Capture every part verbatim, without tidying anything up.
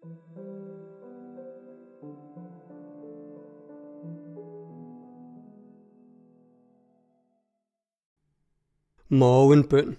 Morgenbøn.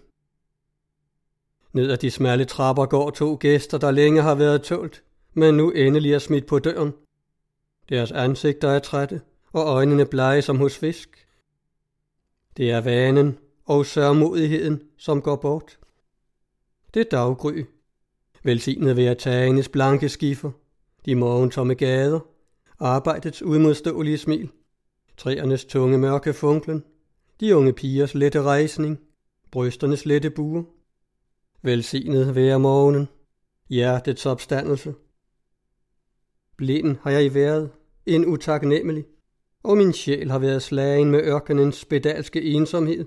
Ned ad de smalle trapper går to gæster, der længe har været tålt, men nu endelig er smidt på døren. Deres ansigter er trætte, og øjnene blege som hos fisk. Det er vanen og sørmodigheden, som går bort. Det er daggry. Velsignet ved at tage hendes blanke skiffer, de morgentomme gader, arbejdets udmodståelige smil, træernes tunge mørke funklen, de unge pigers lette rejsning, brysternes lette buer. Velsignet være morgenen, hjertets opstandelse. Blind har jeg været, en utaknemmelig, og min sjæl har været slagen med ørkenens spedalske ensomhed.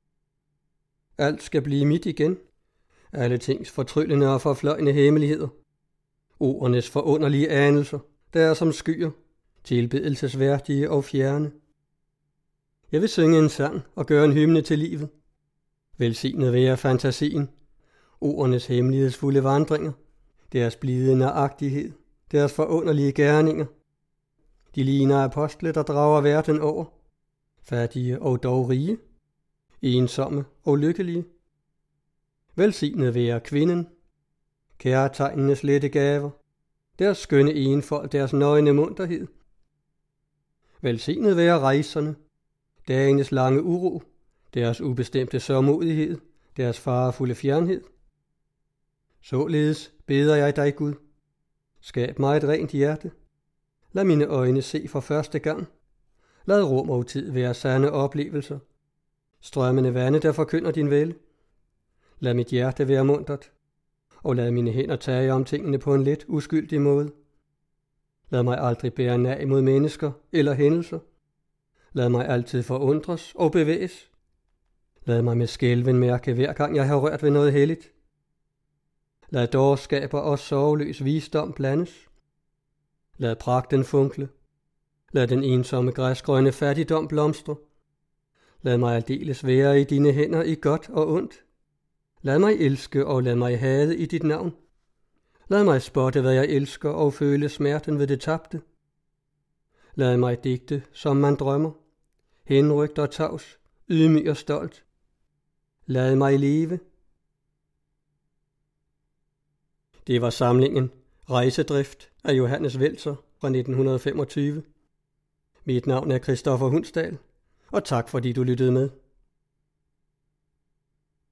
Alt skal blive mit igen, alle tings fortryllende og forfløjende hemmeligheder, ordernes forunderlige anelser, der er som skyer, tilbedelsesværdige og fjerne. Jeg vil synge en sang og gøre en hymne til livet. Velsignet være fantasien, ordernes hemmelighedsfulde vandringer, deres blide nøjagtighed, deres forunderlige gerninger. De ligner apostle, der drager verden over, fattige og dog rige, ensomme og lykkelige. Velsignet være kvinden, kærtegnenes lette gaver, deres skønne enfold, deres nøgne munterhed. Velsignet være rejserne, dagenes lange uro, deres ubestemte sørmodighed, deres farefulde fjernhed. Således beder jeg dig, Gud, skab mig et rent hjerte. Lad mine øjne se for første gang. Lad rum og tid være sande oplevelser. Strømmende vande, der forkynder din vælde. Lad mit hjerte være muntert, og lad mine hænder tage om tingene på en let, uskyldig måde. Lad mig aldrig bære nag mod mennesker eller hændelser. Lad mig altid forundres og bevæges. Lad mig med skælven mærke, hver gang jeg har rørt ved noget helligt. Lad dårskaber og sorgløs visdom blandes. Lad pragten funkle. Lad den ensomme græsgrønne fattigdom blomstre. Lad mig aldeles være i dine hænder i godt og ondt. Lad mig elske og lad mig hade i dit navn. Lad mig spotte, hvad jeg elsker, og føle smerten ved det tabte. Lad mig digte, som man drømmer, henrygt og tavs, ydmyg og stolt. Lad mig leve. Det var samlingen Rejsedrift af Johannes Welser fra nitten femogtyve. Mit navn er Christoffer Hundsdal, og tak fordi du lyttede med.